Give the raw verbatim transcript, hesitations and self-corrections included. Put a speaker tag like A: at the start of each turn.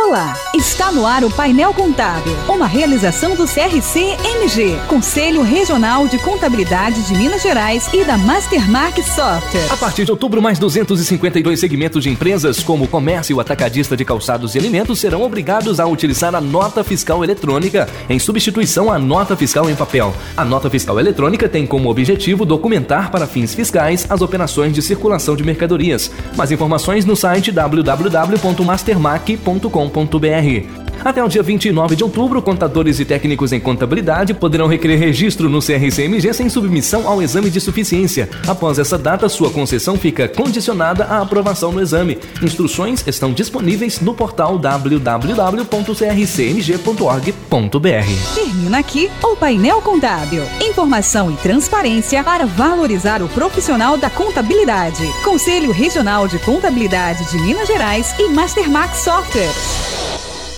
A: Olá, está no ar o Painel Contábil, uma realização do C R C M G, Conselho Regional de Contabilidade de Minas Gerais e da Mastermark Software.
B: A partir de outubro, mais duzentos e cinquenta e dois segmentos de empresas, como o comércio atacadista de calçados e alimentos, serão obrigados a utilizar a nota fiscal eletrônica em substituição à nota fiscal em papel. A nota fiscal eletrônica tem como objetivo documentar para fins fiscais as operações de circulação de mercadorias. Mais informações no site w w w ponto mastermark ponto com ponto b r. Até o dia vinte e nove de outubro, contadores e técnicos em contabilidade poderão requerer registro no C R C M G sem submissão ao exame de suficiência. Após essa data, sua concessão fica condicionada à aprovação no exame. Instruções estão disponíveis no portal w w w ponto c r c m g ponto org ponto b r.
A: Termina aqui o Painel Contábil. Informação e transparência para valorizar o profissional da contabilidade. Conselho Regional de Contabilidade de Minas Gerais e Mastermark Software.